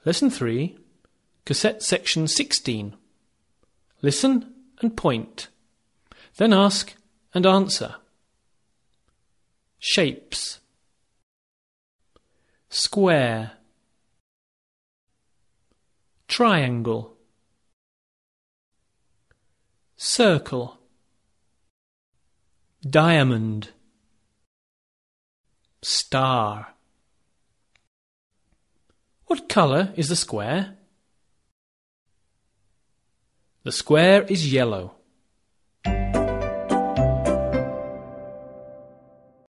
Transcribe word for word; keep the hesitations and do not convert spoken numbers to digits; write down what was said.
Lesson three, Cassette Section sixteen. Listen and point. Then ask and answer. Shapes. Square. Triangle. Circle. Diamond. Star. What colour is the square? The square is yellow.